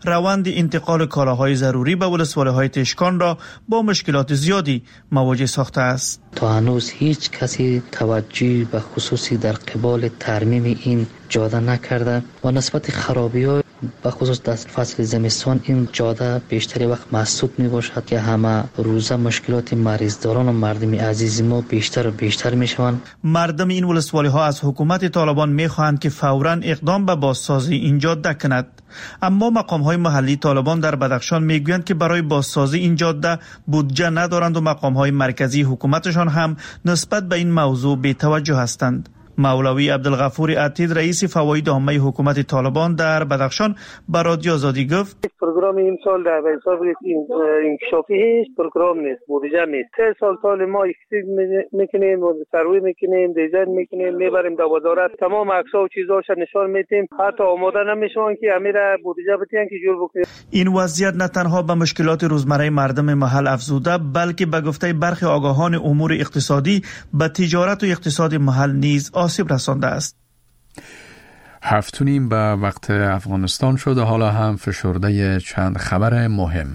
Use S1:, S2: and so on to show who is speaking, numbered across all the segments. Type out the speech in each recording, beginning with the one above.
S1: روند انتقال کالاهای ضروری به ولسوالی‌های تشکان را با مشکلات زیادی مواجه ساخته است.
S2: تا هنوز هیچ کسی توجهی به خصوصی در قبال ترمیم این جاده نکرده و نسبت خرابی‌ها به خصوص در فصل زمستان این جاده بیشتری وقت مسدود می باشد که همه روزه مشکلات مریضداران و مردم عزیز ما بیشتر و بیشتر می شوند.
S1: مردم این ولسوالی ها از حکومت طالبان می خواهند که فوراً اقدام به بازسازی این جاده کند، اما مقام های محلی طالبان در بدخشان می گویند که برای بازسازی این جاده بودجه ندارند و مقام های مرکزی حکومتشان هم نسبت به این موضوع بی‌توجه هستند. مولوی عبدالغفور عتید رئیس فواید عامه حکومت طالبان در بدخشان به رادیو آزادی گفت
S3: پروگرام این سال در حساب انکشافی هیچ پروگرام نیست، بودجه نیست. 3 سال ما اکسید میکنیم، سروی میکنیم، دیزاین میکنیم، میبریم در وزارت، تمام عکس‌ها و چیزاش نشان میدیم، حتی آماده نمیشون که امیر بودجه بتین که جور بکنیم.
S1: این وضعیت نه تنها به مشکلات روزمره مردم محل افزوده، بلکه به گفته برخی آگاهان امور اقتصادی به تجارت و اقتصاد محل نیز آسیب رسانده است.
S4: 7:30 به وقت افغانستان شده. حالا هم فشرده چند خبر مهم.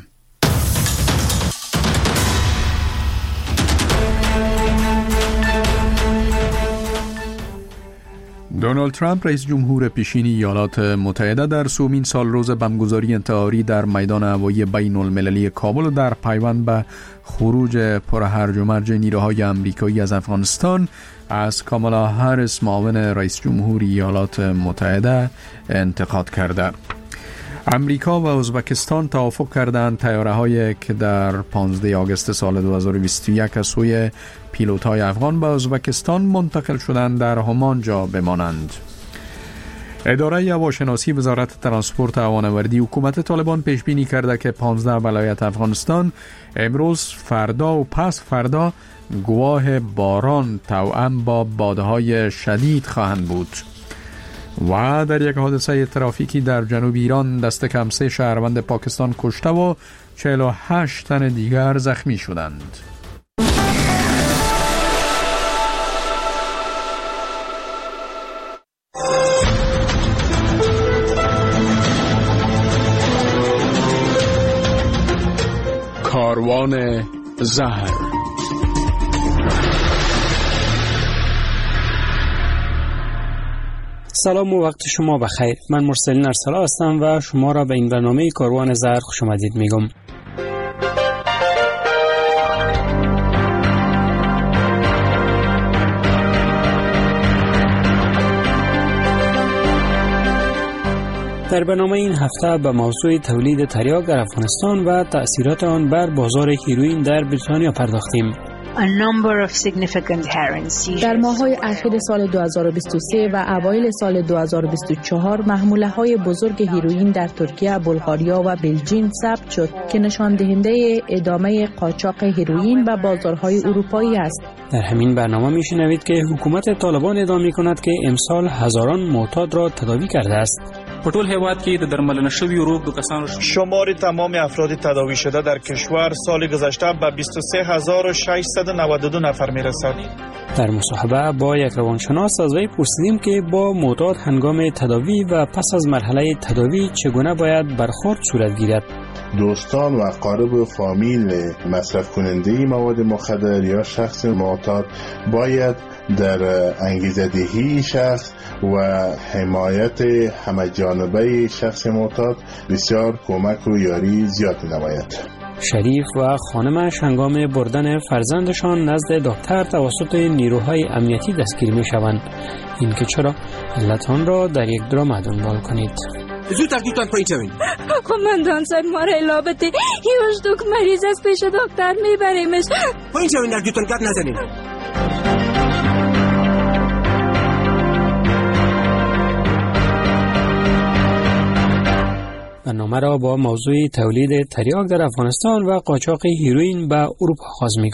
S4: دونالد ترامپ رئیس جمهور پیشین ایالات متحده در سومین سال روز بمبگذاری انتحاری در میدان هوایی بین المللی کابل در پیوند به خروج پرهرج و مرج نیروهای آمریکایی از افغانستان از کامالا هریس معاون رئیس جمهور ایالات متحده انتقاد کرده. امریکا و ازبکستان توافق کردند طیاره‌هایی که در 15 آگوست سال 2021 از سوی پیلوت‌های افغان به ازبکستان منتقل شدند در همانجا بمانند. اداره هواشناسی وزارت ترانسپورت و هوانوردی حکومت طالبان پیش بینی کرده که 15 ولایت افغانستان امروز، فردا و پس فردا گواه باران توأم با بادهای شدید خواهند بود. و در یک حادثه ترافیکی در جنوب ایران دست کم 3 شهروند پاکستان کشته و 48 تن دیگر زخمی شدند. کاروان زهر.
S5: سلام و وقت شما بخیر. من مرسلین ارسلا هستم و شما را به این برنامه کاروان زهر خوش آمدید میگم. در برنامه این هفته به موضوع تولید تریاک در افغانستان و تأثیرات آن بر بازار هیروئین در بریتانیا پرداختیم.
S6: در ماه‌های اخیر سال 2023 و اوایل سال 2024 محموله‌های بزرگ هیروئین در ترکیه، بلغاریا و بلژیم ثبت شد که نشان دهنده ادامه قاچاق هیروئین به بازارهای اروپایی است.
S5: در همین برنامه میشنوید که حکومت طالبان ادعا می‌کند که امسال هزاران معتاد را تداوی کرده است.
S7: په ټول هیواد کې د درملنه شوی روغ د کسانو
S1: شمار تمام افراد تداوی شده در کشور سال گذشته به 23692 نفر میرسد.
S5: در مصاحبه با یک روانشناس از وی پرسیدیم که با معتاد هنگام تداوی و پس از مرحله تداوی چگونه باید برخورد صورت گیرد.
S8: دوستان و اقارب و فامیل مصرف کننده مواد مخدر یا شخص معتاد باید در انگیزه‌دهی شخص و حمایت همه جانبه شخص معتاد بسیار کمک و یاری زیاد نماید.
S5: شریف و خانمش هنگام بردن فرزندشان نزد دکتر توسط نیروهای امنیتی دستگیر می شوند. این که چرا؟ علت آن را در یک درام دنبال کنید.
S7: زودتر دوتان پایین شوین.
S9: قماندان صاحب ما را لابته هیوش دوک مریض از پیش دکتر میبریمش.
S7: پایین شوین، در دوتان گپ نزنین.
S5: برنامه را با موضوع تولید تریاک در افغانستان و قاچاق هیروئین به اروپا آغاز می‌کنیم.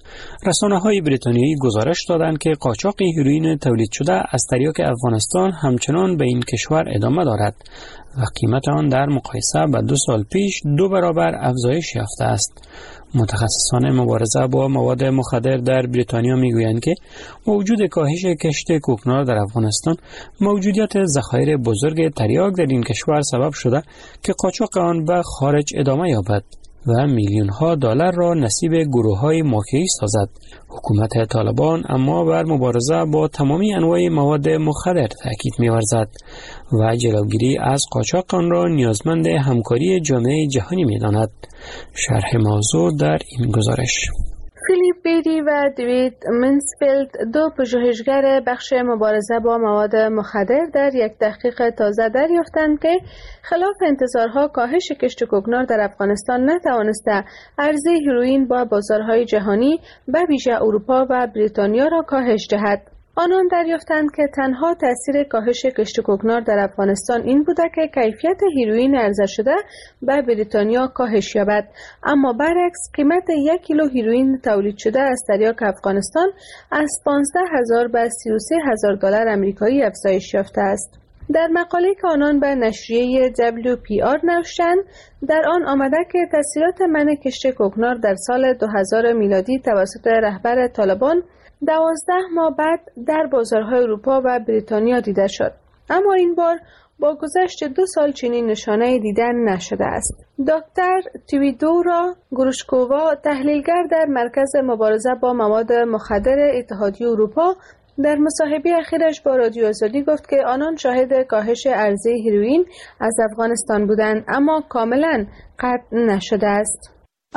S5: رسانه‌های بریتانیایی گزارش دادند که قاچاق هیروئین تولید شده از تریاک افغانستان همچنان به این کشور ادامه دارد و قیمت آن در مقایسه با 2 سال پیش 2 برابر افزایش یافته است. متخصصان مبارزه با مواد مخدر در بریتانیا میگویند که با وجود کاهش کشت کوکنار در افغانستان، موجودیت ذخایر بزرگ تریاک در این کشور سبب شده که قاچاق آن به خارج ادامه یابد و میلیون ها دلار را نصیب گروه های مافیایی سازد. حکومت طالبان اما بر مبارزه با تمامی انواع مواد مخدر تاکید می‌ورزد و جلوگیری از قاچاق آن را نیازمند همکاری جامعه جهانی می‌داند. شرح موضوع در این گزارش.
S10: فیلیپ بیری و دیوید منسفیلد، 2 پژوهشگر بخش مبارزه با مواد مخدر، در یک تحقیق تازه دریافتند که خلاف انتظارها کاهش کشت کوکنار در افغانستان نتوانسته عرضه هیروئین با بازارهای جهانی به ویژه اروپا و بریتانیا را کاهش دهد. آنان دریافتند که تنها تأثیر کاهش کشت کوکنار در افغانستان این بوده که کیفیت هیروئین عرضه شده به بریتانیا کاهش یابد، اما برعکس قیمت 1 کیلو هیروئین تولید شده از تریاک افغانستان از 15,000 به 33,000 دلار آمریکایی افزایش یافته است. در مقاله که آنان به نشریه WPR نوشتند، در آن آمده که تأثیرات منع کشت کوکنار در سال 2000 میلادی توسط رهبر طالبان 12 ماه بعد در بازارهای اروپا و بریتانیا دیده شد، اما این بار با گذشت 2 سال چنین نشانه دیدن نشده است. دکتر تویدورا گروشکووا، تحلیلگر در مرکز مبارزه با مواد مخدر اتحادیه اروپا، در مصاحبه اخیرش با رادیو آزادی گفت که آنان شاهد کاهش عرضه هیروئین از افغانستان بودند، اما کاملا قطع نشده است.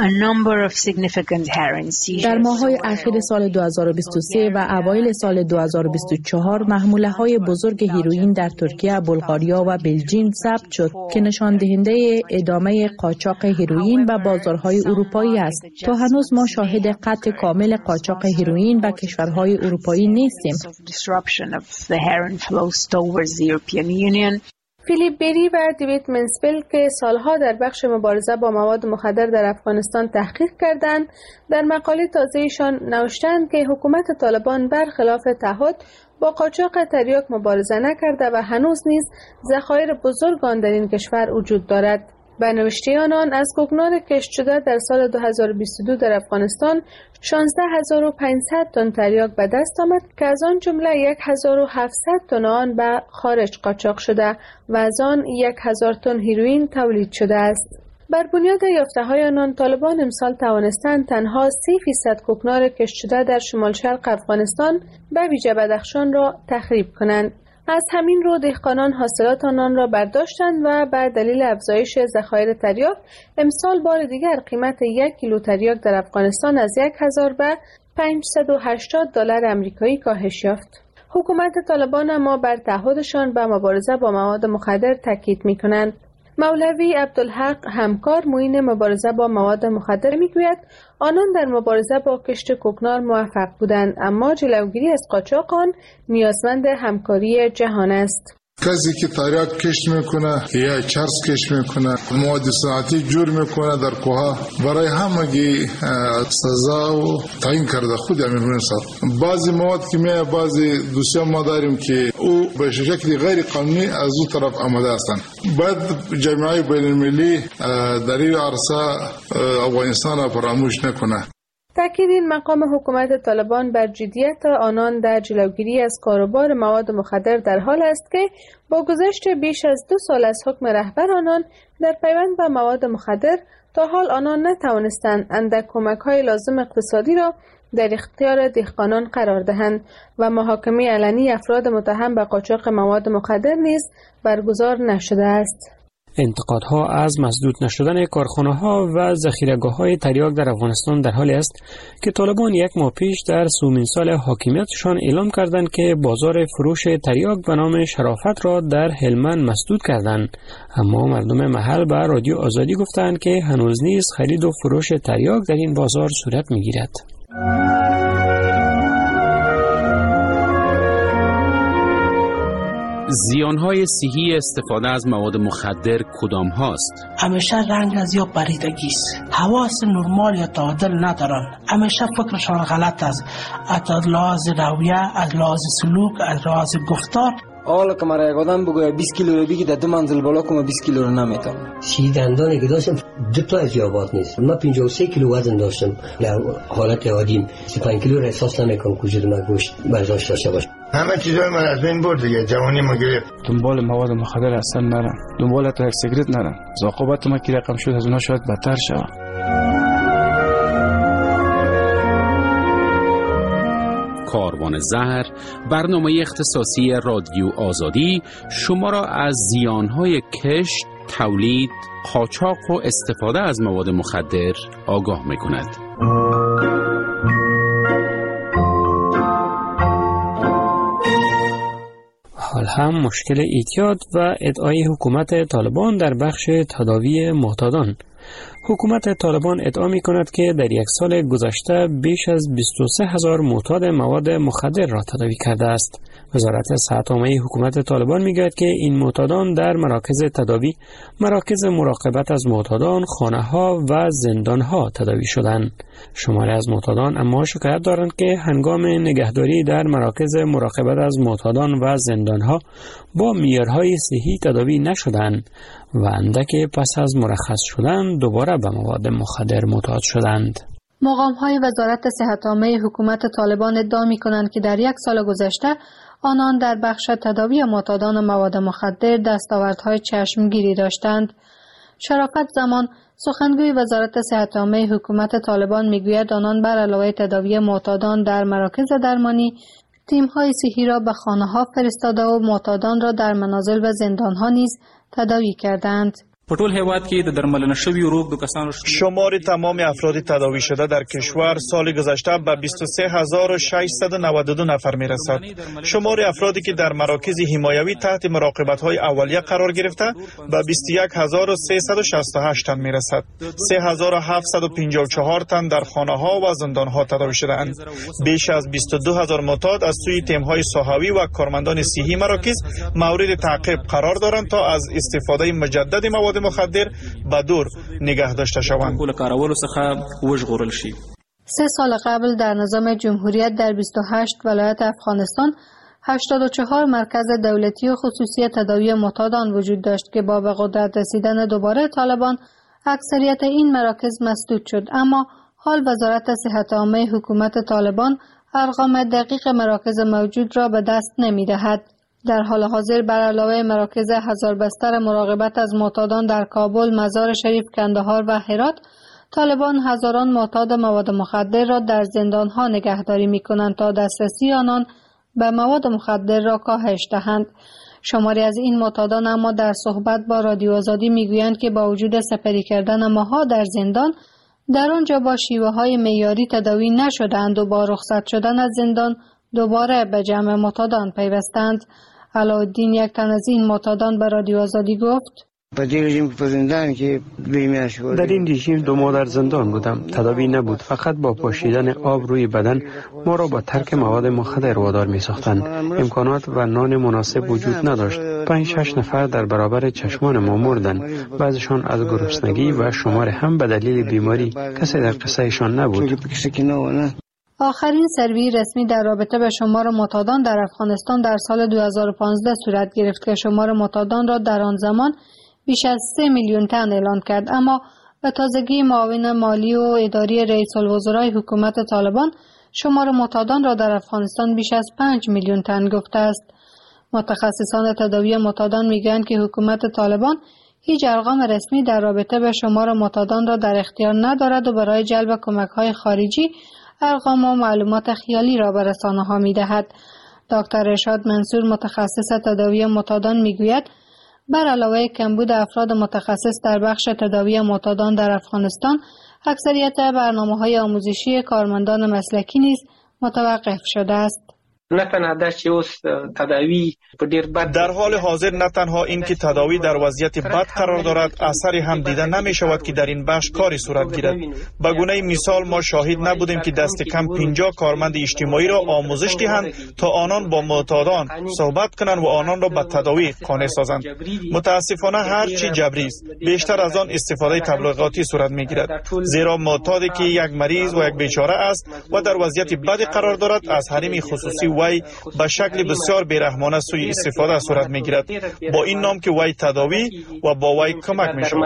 S6: در ماه‌های اخیر سال 2023 و اوایل سال 2024 محموله‌های بزرگ هیروئین در ترکیه، بلغاریا و بلژیم ثبت شد که نشان دهنده ادامه قاچاق هیروئین به بازارهای اروپایی است. تا هنوز ما شاهد قطع کامل قاچاق هیروئین به کشورهای اروپایی نیستیم.
S10: فیلیپ بیری و دیوید منسفیلد که سالها در بخش مبارزه با مواد مخدر در افغانستان تحقیق کردند، در مقاله تازه‌ایشان نوشتند که حکومت طالبان برخلاف تعهد با قاچاق تریاک مبارزه نکرده و هنوز نیز ذخایر بزرگ آن در این کشور وجود دارد. به نوشته آنان از کوکنار کشت شده در سال 2022 در افغانستان 16,500 تن تریاک به دست آمد که از آن جمله 1,700 تن آن به خارج قاچاق شده و از آن 1,000 تن هیروئین تولید شده است. بر بنیاد یافته‌های آنان، طالبان امسال توانستند تنها 3% کوکنار کشت شده در شمال شرق افغانستان به ویژه بدخشان را تخریب کنند. از همین رو دهقانان حاصلات آنان را برداشتند و بر دلیل افزایش ذخایر تریاک امسال بار دیگر قیمت 1 کیلو تریاک در افغانستان از 1,000 به 580 دلار آمریکایی کاهش یافت. حکومت طالبان اما بر تعهدشان به مبارزه با مواد مخدر تاکید می‌کنند. مولوی عبدالحق همکار، معین مبارزه با مواد مخدر، میگوید آنان در مبارزه با کشت کوکنار موفق بودند، اما جلوگیری از قاچاق آن نیازمند همکاری جهان است.
S11: کسی که تریاک کشت میکنه یا چرس کشت میکنه، مواد صنعتی جور میکنه در کوها، برای همگی سزا و تعیین کرده خود امیر منصور. بعضی مواد که بعضی دوسیه ما داریم که او به شکل غیر قانونی از او طرف آمده هستند. باید جامعه بین المللی در این عرصه افغانستان را فراموش نکنه.
S10: تأکید این مقام حکومت طالبان بر جدیت آنان در جلوگیری از کاروبار مواد مخدر در حال است که با گذشت بیش از 2 سال از حکم رهبر آنان در پیوند به مواد مخدر، تا حال آنان نتوانستند اندک کمک‌های لازم اقتصادی را در اختیار دهقانان قرار دهند و محاکمه علنی افراد متهم به قاچاق مواد مخدر نیز برگزار نشده است.
S5: انتقادها از مسدود نشدن کارخانه‌ها و ذخیره‌گاه‌های تریاک در افغانستان در حالی است که طالبان 1 ماه پیش در سومین سال حاکمیتشان اعلام کردند که بازار فروش تریاک به نام شرافت را در هلمند مسدود کردند، اما مردم محل به رادیو آزادی گفتند که هنوز نیز خرید و فروش تریاک در این بازار صورت می‌گیرد.
S12: زیانهای صحی استفاده از مواد مخدر کدام هاست؟
S13: همیشه رنج از یا پریدگی است. حواس نرمال یا تعادل ندارن. همیشه فکرشان غلط است. از لحاظ رویه، از لحاظ سلوک، از لحاظ گفتار.
S14: حالا که مرا یک آدم بگوید 20 کیلو رو بگی در 2 منزل بالا کنم 20 کیلو رو نمیتونم.
S15: 30 دندانی که داشتم 2 تا از یابات نیست. من 53 کیلو وزن داشتم. در حالت عادی 35 کیلو را احساس نمیکنم که وجود من گوشت برداشت داشته باشه.
S16: همه چیزای من از بین برد دیگه. جوانی ما گرفت.
S17: دنبال مواد مخدر اصلا نرم. دنبال تا سیگرت نرم. عاقبت ما کی رقم شد از اونها شاید بدتر شود.
S12: کاروان زهر، برنامه اختصاصی رادیو آزادی شما را از زیانهای کشت، تولید، قاچاق و استفاده از مواد مخدر آگاه می‌کند.
S5: حال هم مشکل اعتیاد و ادعای حکومت طالبان در بخش تداوی معتادان. حکومت طالبان ادعا می کند که در یک سال گذشته بیش از 23,000 معتاد مواد مخدر را تداوی کرده است. وزارت صحت عامه حکومت طالبان می گوید که این معتادان در مراکز تداوی، مراکز مراقبت از معتادان، خانه‌ها و زندان‌ها تداوی شدند. شماری از معتادان اما شکایت دارند که هنگام نگهداری در مراکز مراقبت از معتادان و زندان‌ها با معیارهای صحی تداوی نشدند و اندک پس از مرخص شدن دوباره به مواد مخدر معتاد شدند.
S10: مقام‌های وزارت صحت عامه حکومت طالبان ادعا می‌کنند که در یک سال گذشته آنان در بخش تداوی معتادان مواد مخدر دستاوردهای چشمگیری داشتند. شرافت زمان، سخنگوی وزارت صحت عامه حکومت طالبان میگوید آنان بر علاوه تداوی معتادان در مراکز درمانی، تیم‌های صحی را به خانه‌ها فرستاده و معتادان را در منازل و زندان‌ها نیز تداوی کردند.
S1: شمار تمام افراد تداوی شده در کشور سال گذشته به 23,692 نفر می رسد. شمار افرادی که در مراکز حمایوی تحت مراقبت‌های اولیه قرار گرفته به 21,368 تن می رسد. 3,754 تن در خانه‌ها و زندان‌ها تداوی شده‌اند. بیش از 22,000 معتاد از سوی تیم‌های ساحوی و کارمندان صحی مراکز مورد تعقیب قرار دارند تا از استفاده مجدد مواد مخدر به دور نگه داشته شوند.
S10: 3 سال قبل در نظام جمهوریت در 28 ولایت افغانستان 84 مرکز دولتی و خصوصی تداوی معتادان وجود داشت که با به قدرت رسیدن دوباره طالبان اکثریت این مراکز مسدود شد، اما حال وزارت صحت عامه حکومت طالبان ارقام دقیق مراکز موجود را به دست نمی دهد. در حال حاضر بر علاوه مراکز 1000 بستر مراقبت از معتادان در کابل، مزار شریف، کندهار و هرات، طالبان هزاران معتاد مواد مخدر را در زندانها نگهداری می کنند تا دسترسی آنان به مواد مخدر را کاهش دهند. شماری از این معتادان اما در صحبت با رادیو آزادی می گویند که با وجود سپری کردن ماها در زندان، در آنجا با شیوه های معیاری تداوی نشدند و با رخصت شدن از زندان دوباره به جمع معتادان پیوستند. علاءالدین، یک تن از این معتادان، به رادیو آزادی گفت:
S18: در این رژیم 2 ماه در زندان بودم. تداوی نبود، فقط با پاشیدن آب روی بدن ما را با ترک مواد مخدر وادار می ساختند. امکانات و نان مناسب وجود نداشت. 5-6 نفر در برابر چشمان ما مردند. بعضشان از گرسنگی و شمار هم به دلیل بیماری. کسی در قصهشان نبود.
S10: آخرین سروی رسمی در رابطه به شمار معتادان در افغانستان در سال 2015 صورت گرفت که شمار معتادان را در آن زمان بیش از 3 میلیون تن اعلان کرد، اما به تازگی معاون مالی و اداری رئیس الوزرای حکومت طالبان شمار معتادان را در افغانستان بیش از 5 میلیون تن گفته است. متخصصان تداوی معتادان میگویند که حکومت طالبان هیچ ارقام رسمی در رابطه به شمار معتادان را در اختیار ندارد و برای جلب کمک‌های خارجی ارقام و معلومات خیالی را به رسانه‌ها می‌دهد. دکتر ارشاد منصور، متخصص تداوی معتادان، می‌گوید بر علاوه کمبود افراد متخصص در بخش تداوی معتادان در افغانستان، اکثریت برنامه‌های آموزشی کارمندان مسلکی نیز متوقف شده است.
S19: نه تنها دا چې اوس تداوی په ډیر بد
S1: در حال حاضر نه تنها این که تداوی در وضعیت بد قرار دارد، اثری هم دیده نمی شود که در این بخش کاری صورت گیرد. به گونه مثال ما شاهد نبودیم که دست کم 50 کارمند اجتماعی را آموزش دهند تا آنان با معتادان صحبت کنند و آنان را به تداوی قانع سازند. متاسفانه هر چی جبری است، بیشتر از آن استفاده تبلیغاتی صورت میگیرد، زیرا معتادی که یک مریض و یک بیچاره است و در وضعیت بدی قرار دارد، از حریم خصوصی وی به شکل بسیار بیرحمانه سوء استفاده صورت میگیرد، با این نام که وی تداوی و با وی کمک میشود.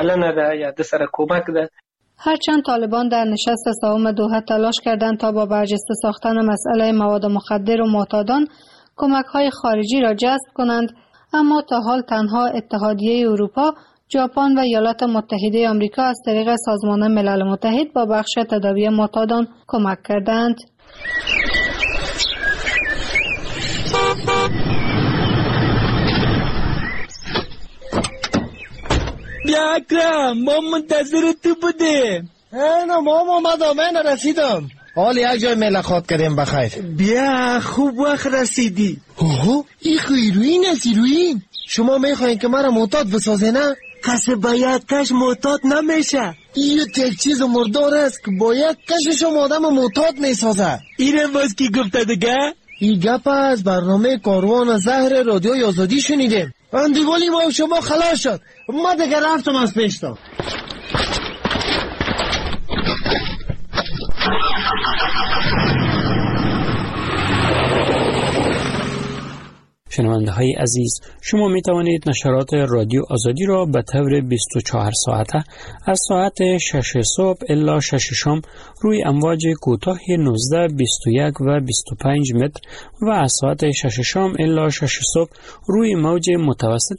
S20: هرچند طالبان در نشست سوم دوحه تلاش کردند تا با برجسته ساختن مسئله مواد مخدر و معتادان کمک‌های خارجی را جذب کنند، اما تا حال تنها اتحادیه اروپا، ژاپن و ایالات متحده آمریکا از طریق سازمان ملل متحد با بخش تداوی معتادان کمک کردند.
S21: بیا اکرم، ما منتظر تو بودیم.
S22: نه ماما من رسیدم. حال یک جای ملاقات کردیم بخیر.
S21: بیا خوب وقت رسیدی.
S22: اوه این هیروین است. هیروین شما میخواین که مرا معتاد بسازه نه؟
S21: کسی با یک کش معتاد نمیشه.
S22: این یک چیز مردار است که با یک کشش آدم معتاد میسازه.
S21: اینم باز کی گفته دیگه؟
S22: این گپ از برنامه کاروان زهر رادیوی آزادی شنیدیم. اندیوالی ما شما خلاص شد. ما دیگه رفتم از پیشتا.
S5: شنونده های عزیز، شما می توانید نشرات رادیو آزادی را به طور 24 ساعته از ساعت 6 صبح الی 6 شام روی امواج کوتاه 19، 21 و 25 متر و از ساعت 6 شام الی 6 صبح روی موج متوسط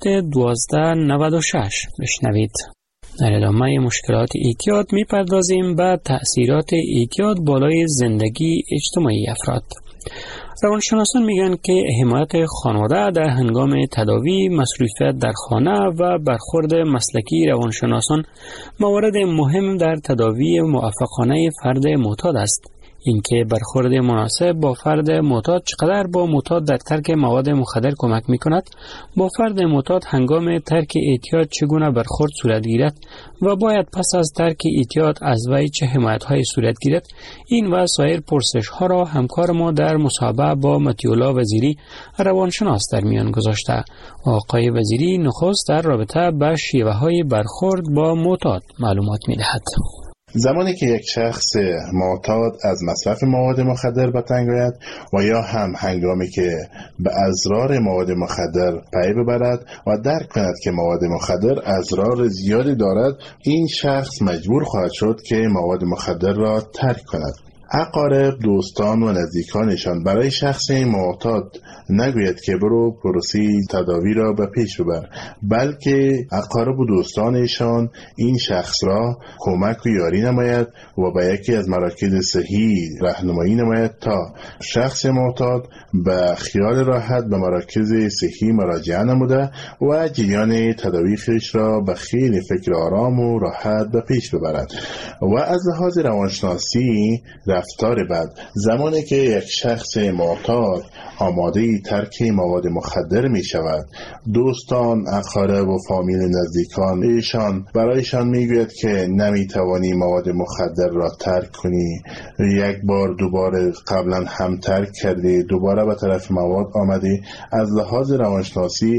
S5: 1296 بشنوید. در ادامه مشکلات اعتیاد می پردازیم به تأثیرات اعتیاد بالای زندگی اجتماعی افراد. روانشناسان میگن که حمایت خانواده در هنگام تداوی، مصروفیت در خانه و برخورد مسلکی روانشناسان موارد مهم در تداوی موفقانه فرد معتاد است. اینکه برخورد مناسب با فرد معتاد چقدر با معتاد در ترک مواد مخدر کمک میکند، با فرد معتاد هنگام ترک اعتیاد چگونه برخورد صورت گیرد و باید پس از ترک اعتیاد از وی چه حمایت‌های صورت گیرد، این و سایر پرسش‌ها را همکار ما در مصاحبه با مطیع‌الله وزیری روانشناس در میان گذاشته. آقای وزیری نخست در رابطه با شیوه‌های برخورد با معتاد معلومات می‌دهد.
S8: زمانی که یک شخص معتاد از مصرف مواد مخدر به تنگ آید و یا هم هنگامی که به اضرار مواد مخدر پی ببرد و درک کند که مواد مخدر اضرار زیادی دارد، این شخص مجبور خواهد شد که مواد مخدر را ترک کند. اقارب، دوستان و نزدیکانشان برای شخص معتاد نگوید که برو پروسه تداوی را به پیش ببر، بلکه اقارب و دوستانشان این شخص را کمک و یاری نماید و به یکی از مراکز صحی راهنمایی نماید تا شخص معتاد به خیال راحت به مراکز صحی مراجعه نموده و جریان تداوی خویش را به خیلی فکر آرام و راحت به پیش ببرد. و از لحاظ روانشناسی رفتار بد، زمانی که یک شخص معتاد آماده ترک مواد مخدر می شود، دوستان، اقارب و فامیل نزدیکان ایشان برایشان می گوید که نمی توانی مواد مخدر را ترک کنی، یک بار دوباره قبلا هم ترک کردی، دوباره به طرف مواد آمدی، از لحاظ روانشناسی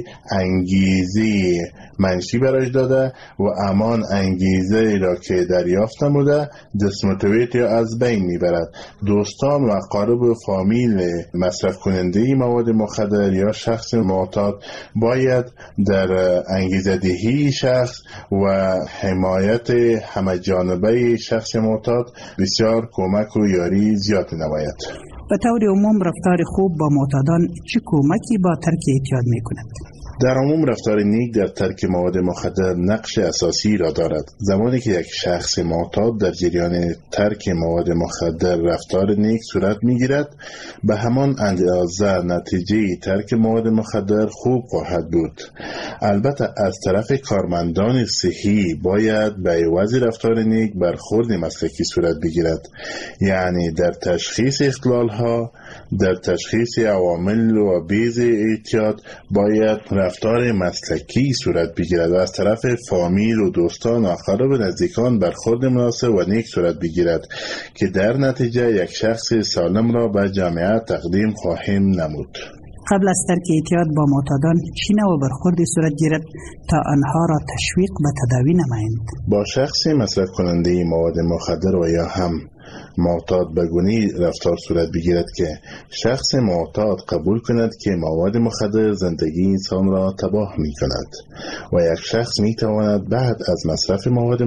S8: انگیزه منشی برایش داده و امان انگیزه را که دریافت نموده دسموتیویت یا از بین میبرد. دوستان و اقارب و فامیل مصرف کننده مواد مخدر یا شخص معتاد باید در انگیزه دهی شخص و حمایت همه جانبه شخص معتاد بسیار کمک و یاری زیاد نماید.
S23: به طور عموم رفتار خوب با معتادان چه کمکی با ترک اعتیاد می کند؟
S8: در عموم رفتار نیک در ترک مواد مخدر نقش اساسی را دارد. زمانی که یک شخص معتاد در جریان ترک مواد مخدر رفتار نیک صورت می‌گیرد، به همان اندازه نتیجه ترک مواد مخدر خوب خواهد بود. البته از طرف کارمندان صحی باید به عوض رفتار نیک برخورد مسلکی صورت بگیرد، یعنی در تشخیص اختلال‌ها، در تشخیص عوامل و بیض اعتیاد باید رفتار مسلکی صورت بگیرد و از طرف فامیل و دوستان و اقارب نزدیکان برخورد مناسب و نیک صورت بگیرد که در نتیجه یک شخص سالم را به جامعه تقدیم خواهیم نمود.
S2: قبل از ترک اعتیاد با معتادان چی نوع برخوردی صورت گیرد تا آنها را تشویق به تداوی نمایند؟
S8: با شخص مصرف کننده مواد مخدر و یا هم معتاد به گونه‌ای رفتار صورت بگیرد که شخص معتاد قبول کند که مواد مخدر زندگی انسان را تباه می کند و یک شخص می تواند بعد از مصرف مواد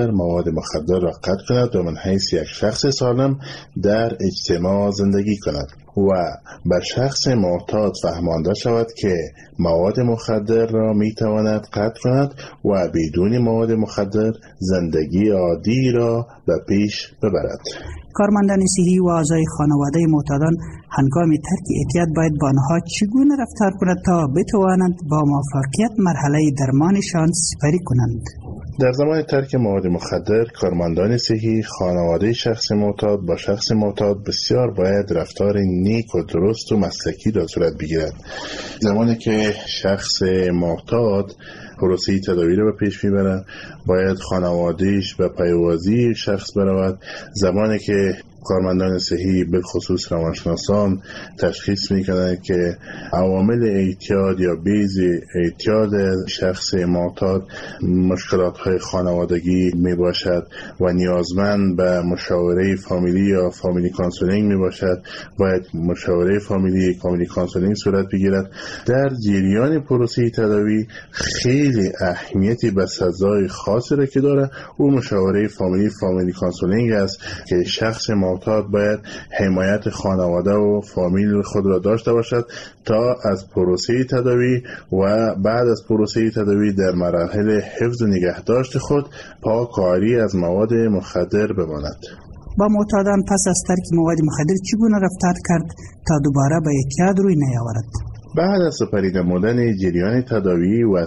S8: مخدر را قطع کند و من حیث یک شخص سالم در اجتماع زندگی کند و به شخص معتاد فهمانده شود که مواد مخدر را می تواند قطع کند و بدون مواد مخدر زندگی عادی را به پیش ببرد.
S2: کارمندان صحی و اعضای خانواده معتادان هنگام ترک اعتیاد باید با آنها چگونه رفتار کنند تا بتوانند با موفقیت مرحله درمانشان سپری کنند؟
S8: در زمان ترک مواد مخدر، کارمندان صحی خانواده شخص معتاد با شخص معتاد بسیار باید رفتار نیک و درست و مسلکی را صورت بگیرد. زمانی که شخص معتاد پروسه تداوی را به پیش میبرد، باید خانوادهش به پیوازی شخص برود. زمانی که کارمندان صحی به خصوص روانشناسان تشخیص میکنند که عوامل اعتیاد یا بیض اعتیاد شخص معتاد مشکلات های خانوادگی می باشد و نیازمند به مشاوره فامیلی یا فامیلی کانسولینگ می باشد، باید مشاوره فامیلی کانسولینگ صورت بگیرد. در جریان پروسه تداوی خیلی اهمیتی به سزای خاصی را که داره او مشاوره فامیلی کانسولینگ است که شخص معتاد باید حمایت خانواده و فامیل خود را داشته باشد تا از پروسه تداوی و بعد از پروسه تداوی در مراحل حفظ و نگهداشت خود پاکاری از مواد مخدر بماند.
S2: با معتادان پس از ترک مواد مخدر چگونه رفتار کرد تا دوباره به اعتیاد روی نیاورد؟
S8: بعد از سپری نمودن جریان تداوی و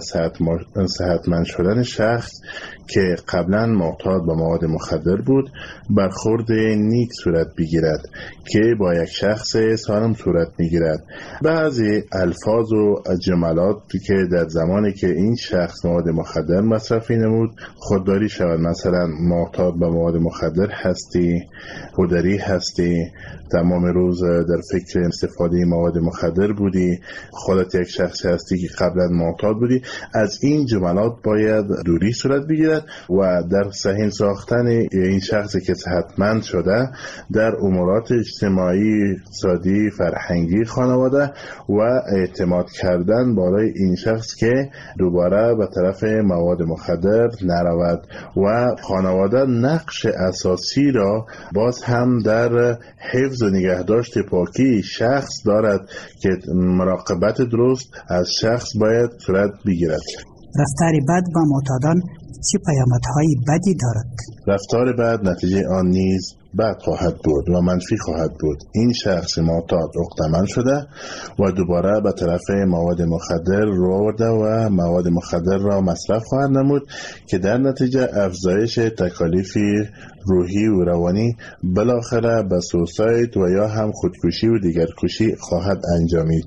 S8: صحتمند شدن شخص که قبلا معتاد به مواد مخدر بود، برخورد نیک صورت بگیرد که با یک شخص سالم صورت میگیرد. بعضی الفاظ و جملاتی که در زمانی که این شخص مواد مخدر مصرفی نمود خودداری شود، مثلا معتاد به مواد مخدر هستی، خودداری هستی، تمام روز در فکر استفاده مواد مخدر بودی، خودت یک شخص هستی که قبلا معتاد بودی. از این جملات باید دوری صورت بگیرد و در صحیح ساختن این شخصی که صحتمند شده در امورات اجتماعی، اقتصادی، فرهنگی خانواده و اعتماد کردن برای این شخص که دوباره به طرف مواد مخدر نرود و خانواده نقش اساسی را باز هم در حفظ و نگهداشت پاکی شخص دارد که مراقبت درست از شخص باید صورت بگیرد.
S2: رفتار بد با معتادان چه پیامدهای بدی دارد؟
S8: رفتار بد نتیجه آن نیز بد خواهد بود و منفی خواهد بود. این شخص معتاد عقده‌مند شده و دوباره به طرف مواد مخدر رو آورده و مواد مخدر را مصرف خواهد نمود که در نتیجه افزایش تکالیف روحی و روانی بالاخره به سوساید و یا هم خودکشی و دیگرکشی خواهد انجامید.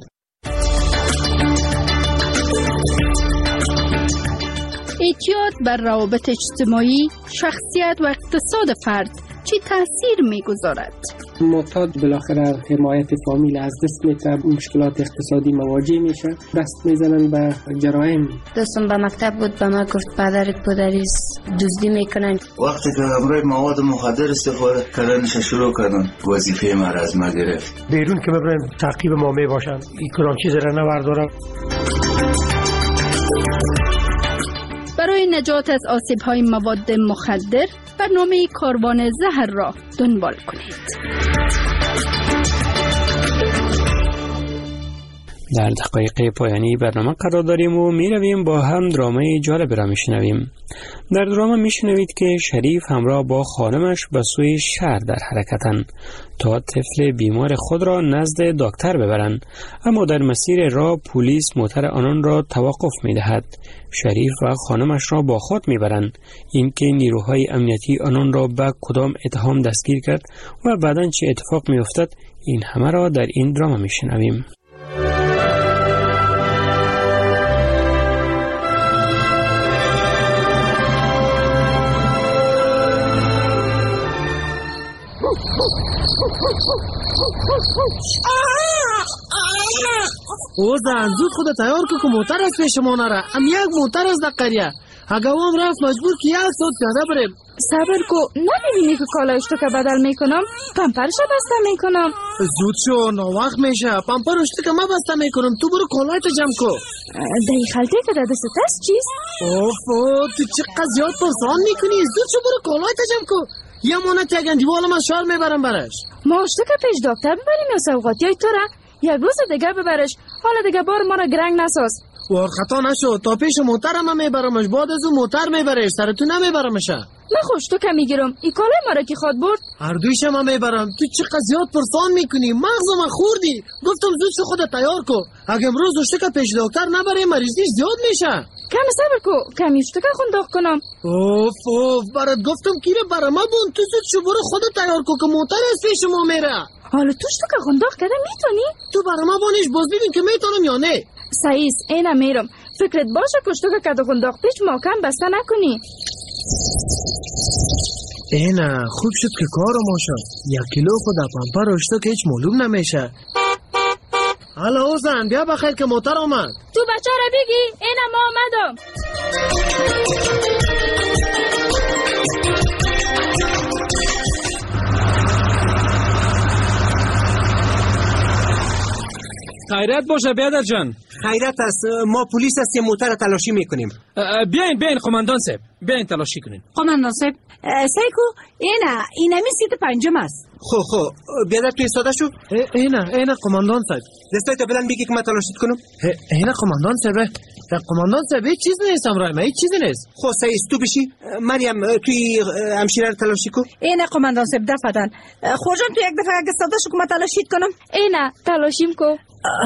S3: اعتیاد بر روابط اجتماعی، شخصیت و اقتصاد فرد چی تاثیر میگذارد؟
S5: معتاد بالاخره حمایت فامیل از دست میده، مشکلات اقتصادی مواجه میشه، دست میزنن به جرایم.
S23: دوستم به مکتب بود، به من گفت پدرت پدریس دزدی میکنن.
S24: وقتی که همراه مواد مخدر استفاده کردنش شروع کردن، وظیفه ما را از ما گرفت.
S22: بیرون که ببرن تعقیب ما میباشن، این کدام چیز را نوردارم.
S3: برای نجات از آسیب‌های مواد مخدر برنامه کاروان زهر را دنبال کنید.
S5: در دقایق پایانی برنامه قرار داریم و می رویم با هم درامه جالب را می شنویم. در درامه می شنوید که شریف همراه با خانمش به سوی شهر در حرکتند تا طفل بیمار خود را نزد دکتر ببرند، اما در مسیر راه پلیس موتر آنان را توقف می دهد. شریف و خانمش را با خود می برند. اینکه نیروهای امنیتی آنان را به کدام اتهام دستگیر کرد و بعداً چه اتفاق می افتد، این همه را در این درامه می شنویم.
S22: او زن زود خود تیار که موتر از پیش ما نره. هم یک موتر از دقیقه اگه هم رفت مجبور که 1 ساعت پیاده بریم.
S4: صبر کو، نمیبینی که کالایشتو که بدل میکنم پمپرش بسته میکنم.
S22: زود شو، ناوقت میشه. پمپرشتو که ما بسته میکنم، تو برو کالایت جمع کو.
S4: دای خلطه که در دست است چیست؟
S22: اوف تو چقدر زیاد پرسان میکنی. زود شو برو کالایت جمع کو. یه مانت یک اندیوالم از شهر میبرم برش.
S4: ما اشتو که پیش دکتر ببریم یا سوقاتی های تو را یک روز دیگه ببرش. حالا دیگه بار ما را گرنگ نساز.
S22: وار خطا نشو، تا پیش موترم میبرمش، بعد از اون موتر میبرش، سر تو نمیبرمش.
S4: من خوش تو که میگیرم ای کالای ما را کی خواد برد؟
S22: هر دویشم هم میبرم. تو چقدر زیاد پرسان میکنی، مغزم خوردی. گفتم زود شو خودت تیار کو. اگه امروز اشته که پیش دکتر نبری مریضیش زیاد میشه.
S4: کم صبر کو، کمی اشته که خونداق کنم.
S22: اوف برات گفتم کیره برام بون. تو زود شو برو خودت تیار کو که موتر از پیش ما میره.
S4: حالا توش تو که خونداق کردم میتونی؟
S22: تو برام بونش باز ببین که میتونم یا نه.
S4: سعیس اینا میرم. فکرت باشه کشتو که کدو خونداق پیش محکم بسته نکنی.
S22: اینا خوب شد که کارو شد. 1 کیلو خود پمپر اشتو که هیچ معلوم نمیشه. حالا اوزن بیا بخیر که موتر آمد.
S4: تو بچه را بگی اینا ما آمدم.
S21: خیرت باشه بیادر جان.
S6: خیرت است، ما پلیس هستیم، موتر تلاشی میکنیم.
S21: بیاین قماندان صاحب، بیاین تلاشی کنین.
S7: قماندان صاحب سیکو اینا می سیت 5 است.
S6: خو بیادر توی ساده شو.
S22: اینا قماندان صاحب
S6: دستای تو بلند بگی که من تلاشیت کنم.
S22: اینا قماندان صاحب. قماندان صاحب هیچ چیز نیست امرای ما، هیچ چیزی نیست.
S6: خو سعیس تو بشی. مریم توی همشیره رو تلاشی کن.
S7: اینا قماندان صاحب دفعتن. خوجم تو یک دفعه اگه ساده شو که من تلاشیت کنم.
S4: اینا تلاشیم کو.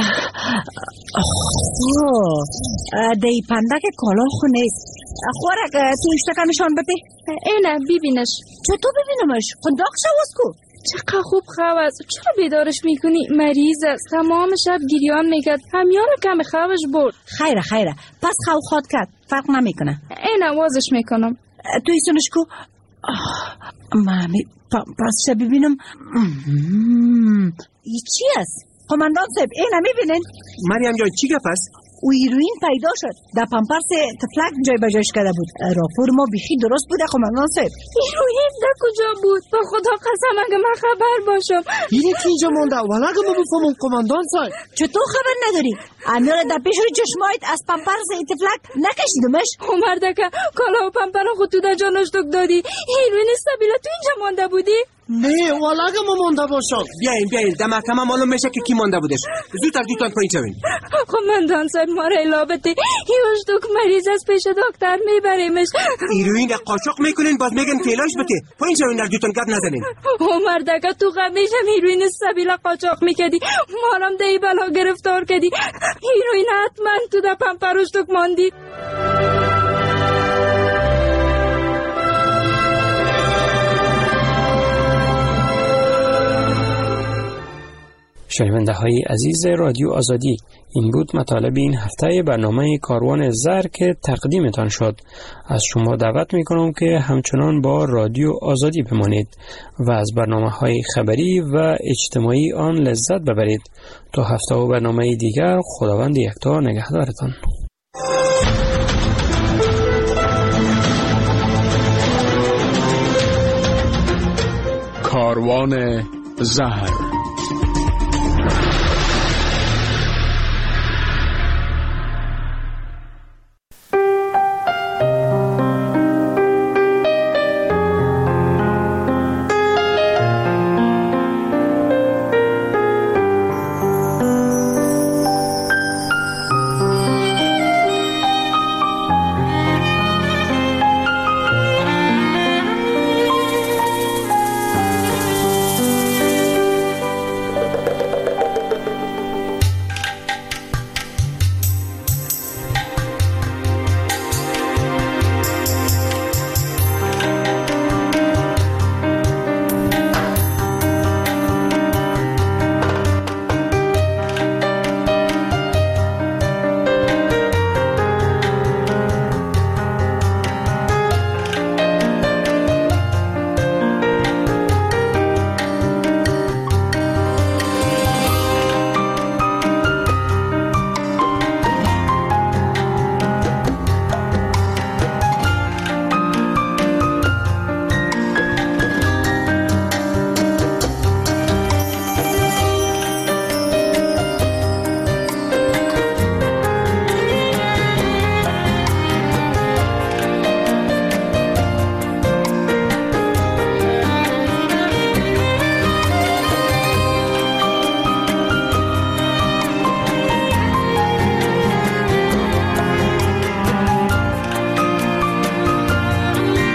S7: دی پندک کالا خو نیست. خورک تو اشتکا نشان بده.
S4: اینا ببینش.
S7: چطور ببینمش؟ خنداق شواز کو.
S4: چقدر خوب خواست. چرا بیدارش میکنی؟ مریض است. تمام شب گریان میکرد. همیان کم خوابش برد.
S7: خیره پس خواب خواد کرد، فرق نمیکنه.
S4: اینا وازش میکنم.
S7: تو ایسونش کو. مامی پس شب ببینم. ای چی است؟ قماندان صاحب اینا میبینین؟
S6: مریم جان چی گپ است؟
S7: او هیروین پیدا شد. در پمپرس تفلک جای بجاش کرده بود. راپور ما بیخی درست بوده قماندان صاحب.
S4: هیروین در کجا بود؟ با خدا قسم اگه من خبر باشم.
S22: اینه که اینجا مونده ولی اگه ما بفهمم قماندان صاحب.
S7: چطور خبر نداری؟ امیار در پیش روی چشمایت از پمپرس تفلک نکشیدمش؟
S4: مردکه کالا و پمپر خود تو در جانش دک دادی. هیروین سبیلا تو اینجا مونده بودی؟
S22: نه والا اگه ما مونده باشم.
S6: بیاین در محکمه معلوم میشه که کی مونده بودش. زودتر دوتان پایین شوین.
S4: قماندان صاحب ما را الابته هیوش دک مریض از پیش دکتر میبریمش.
S6: هیروین قاچاق میکنین باز میگن که علاج بده. پایین شوین در دوتان گپ نزنین.
S4: مردکه تو همیشه هیروین سبیلا قاچاق میکردی. ما رام دی بلا گرفتار کردی. هیروین حتما تو در پمپروش دک ماندی.
S5: شنونده های عزیز رادیو آزادی، این بود مطالب این هفته برنامه کاروان زر که تقدیمتان شد. از شما دعوت می کنم که همچنان با رادیو آزادی بمانید و از برنامه های خبری و اجتماعی آن لذت ببرید. تا هفته و برنامه دیگر، خداوند یکتا نگهدارتان.
S12: کاروان زهر